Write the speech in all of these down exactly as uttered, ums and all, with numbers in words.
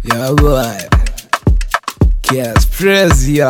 Yeah, boy. Yes, praise ya.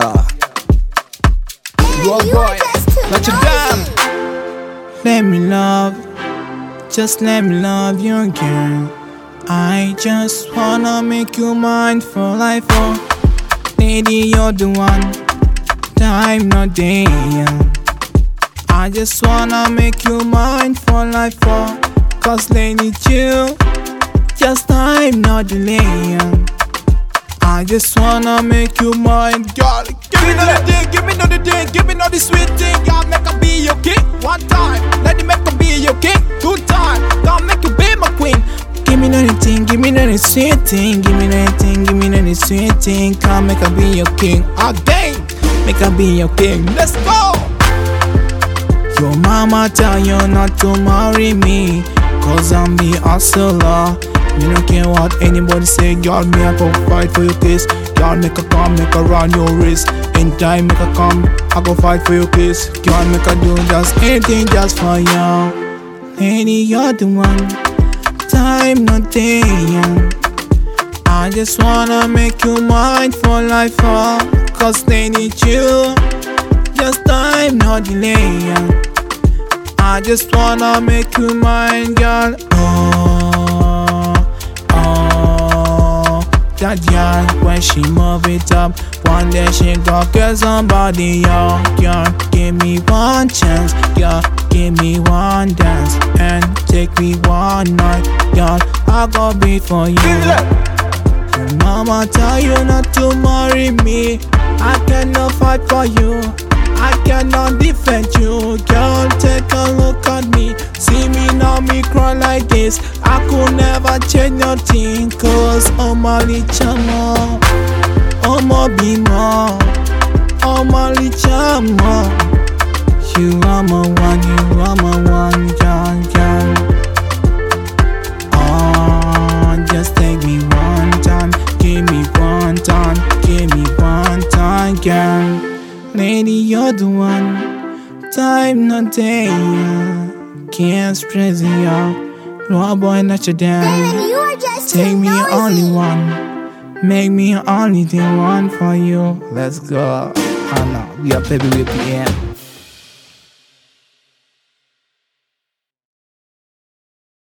Go boy, let you down. Let me love, just let me love you again. I just wanna make you mine for life, oh. Lady, you're the one, time not day. I just wanna make you mine for life, oh. Cause lady, you, just time not delay. I just wanna make you mine, girl. Give me another thing, give me another thing, give me another sweet thing. Girl, make her be your king. One time, let me make her be your king. Two time, girl, make you be my queen. Give me another thing, give me another sweet thing, give me another thing, give me another sweet thing. Come make her be your king again. Make her be your king. Let's go. Your mama tell you not to marry me, cause I'm the hustler. Me don't care what anybody say, girl, me I go fight for your kiss. Girl, make her come, make her run your wrist. In time, make her come, I go fight for your kiss. Girl, make her do just anything just for you. Lady, you're the one, time not day. I just wanna make you mine for life, oh. Cause they need you, just time not delay. I just wanna make you mine, girl. Oh, oh, that girl, when she move it up, one day she gon' get somebody, yo. Girl, give me one chance, girl, give me one dance, and take me one night, girl, I gon' be for you. Your mama tell you not to marry me, I cannot fight for you, I cannot defend you. Girl, take a look at me, see me now, me cry like this. I could never change nothing, cause oh my lichama, oh my bima, oh my lichama. You are my one, you are my one, girl, girl. Oh, just take me one time, give me one time, give me one time, girl. Lady, you're the one, time not day. Can't stress you out, no boy not your damn. Take me only one, make me only the one for you. Let's go. Oh no, we are baby with the end.